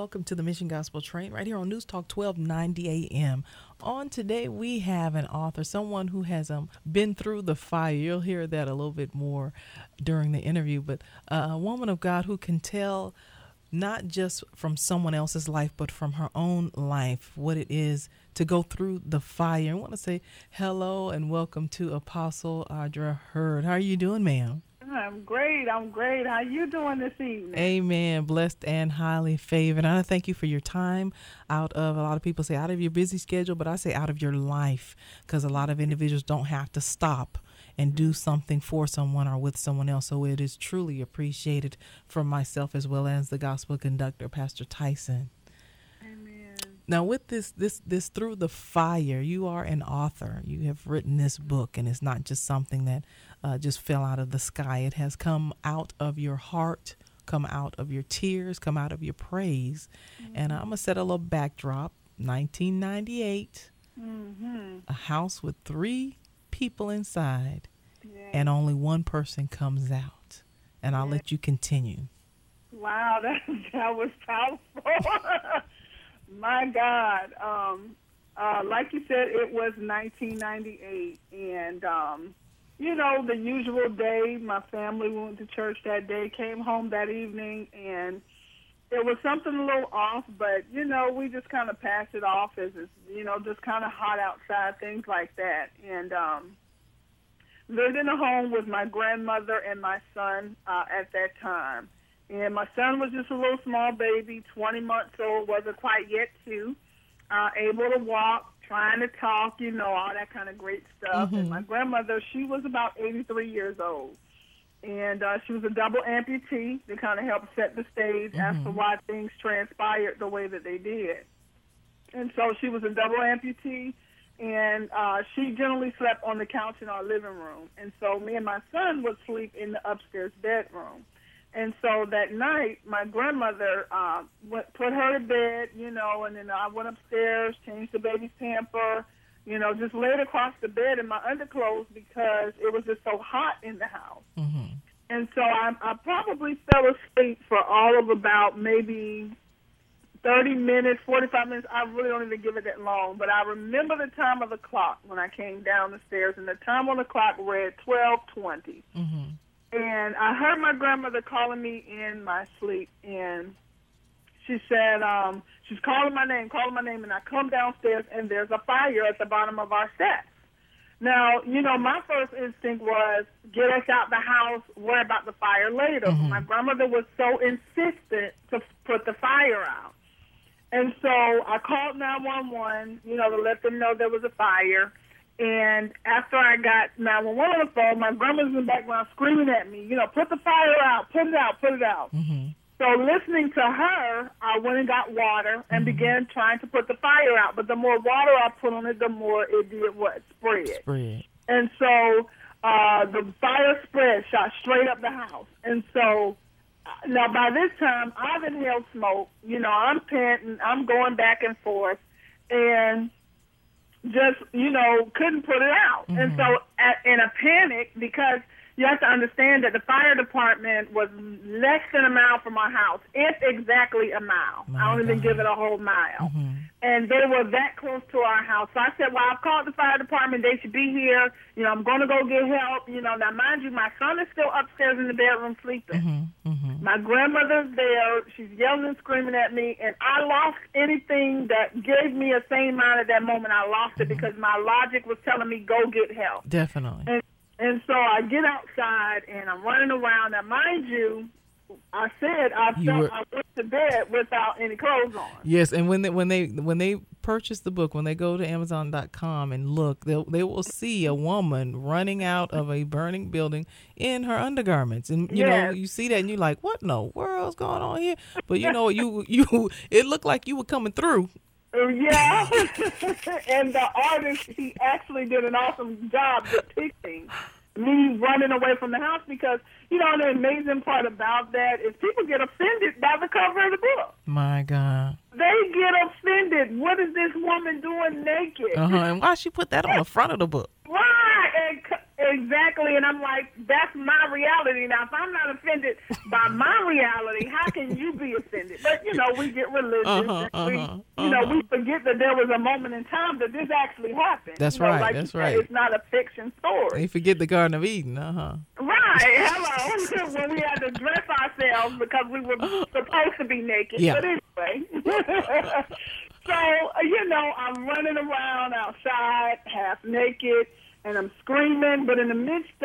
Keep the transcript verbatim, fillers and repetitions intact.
welcome to the Mission Gospel Train right here on News Talk twelve ninety A M. On today, we have an author, someone who has um, been through the fire. You'll hear that a little bit more during the interview, but uh, a woman of God who can tell not just from someone else's life, but from her own life, what it is to go through the fire. I want to say hello and welcome to Apostle Audra Hurd. How are you doing, ma'am? I'm great. I'm great. How you doing this evening? Amen. Blessed and highly favored. And I thank you for your time out of, a lot of people say out of your busy schedule, but I say out of your life, because a lot of individuals don't have to stop and do something for someone or with someone else. So it is truly appreciated from myself as well as the gospel conductor, Pastor Tyson. Amen. Now with this, this, this Through the Fire, you are an author. You have written this book, and it's not just something that uh, just fell out of the sky. It has come out of your heart, come out of your tears, come out of your praise. Mm-hmm. And I'm going to set a little backdrop. nineteen ninety-eight, mm-hmm. A house with three people inside, yeah. And only one person comes out. And I'll yeah. let you continue. Wow, that, that was powerful. My God. Um, uh, like you said, it was nineteen ninety-eight, and, um, you know, the usual day, my family went to church that day, came home that evening, and it was something a little off, but, you know, we just kind of passed it off as, it's, you know, just kind of hot outside, things like that. And um, lived in a home with my grandmother and my son uh, at that time. And my son was just a little small baby, twenty months old, wasn't quite yet two, uh, able to walk, trying to talk, you know, all that kind of great stuff. Mm-hmm. And my grandmother, she was about eighty-three years old. And uh, she was a double amputee to kind of help set the stage mm-hmm. as to why things transpired the way that they did. And so she was a double amputee, and uh, she generally slept on the couch in our living room. And so me and my son would sleep in the upstairs bedroom. And so that night, my grandmother uh, went, put her to bed, you know, and then I went upstairs, changed the baby's pamper, you know, just laid across the bed in my underclothes because it was just so hot in the house. Mm-hmm. And so I, I probably fell asleep for all of about maybe thirty minutes, forty-five minutes. I really don't even give it that long. But I remember the time of the clock when I came down the stairs, and the time on the clock read twelve twenty. Mm-hmm. And I heard my grandmother calling me in my sleep, and she said, um, she's calling my name, calling my name, and I come downstairs, and there's a fire at the bottom of our steps. Now, you know, my first instinct was, get us out the house, worry about the fire later. Mm-hmm. My grandmother was so insistent to put the fire out. And so I called nine one one, you know, to let them know there was a fire. And after I got nine one one on the phone, my grandma's in the background screaming at me, you know, put the fire out, put it out, put it out. Mm-hmm. So listening to her, I went and got water and mm-hmm. began trying to put the fire out. But the more water I put on it, the more it did what? Spread. Spread. And so uh, the fire spread, shot straight up the house. And so now by this time, I've inhaled smoke. You know, I'm panting. I'm going back and forth. And just, you know, couldn't put it out. Mm-hmm. And so at, in a panic, because you have to understand that the fire department was less than a mile from our house, if exactly a mile. My I don't God. even give it a whole mile. Mm-hmm. And they were that close to our house. So I said, well, I've called the fire department. They should be here. You know, I'm going to go get help. You know, now, mind you, my son is still upstairs in the bedroom sleeping. Mm-hmm. Mm-hmm. My grandmother's there. She's yelling and screaming at me. And I lost anything that gave me a sane mind at that moment. I lost mm-hmm. it because my logic was telling me, go get help. Definitely. And, And so I get outside, and I'm running around. Now, mind you, I said I felt were, I went to bed without any clothes on. Yes, and when they when they when they purchase the book, when they go to Amazon dot com and look, they they will see a woman running out of a burning building in her undergarments, and you yes. know you see that, and you're like, what in the world's going on here? But you know you you it looked like you were coming through. Yeah, and the artist, he actually did an awesome job depicting me running away from the house because, you know, the amazing part about that is people get offended by the cover of the book. My God. They get offended. What is this woman doing naked? Uh-huh. And why she put that on the front of the book? Right. And, exactly. And I'm like, that's my reality. Now, if I'm not offended by my reality, how can you be offended? But, you know, we get religious. Uh-huh, and we, uh-huh, you know, uh-huh. we forget that there was a moment in time that this actually happened. That's you know, right, like that's you said, right. It's not a fiction story. They forget the Garden of Eden, uh-huh. Right, hello. When we had to dress ourselves because we were supposed to be naked. Yeah. But anyway. So, you know, I'm running around outside, half naked, and I'm screaming, but in the midst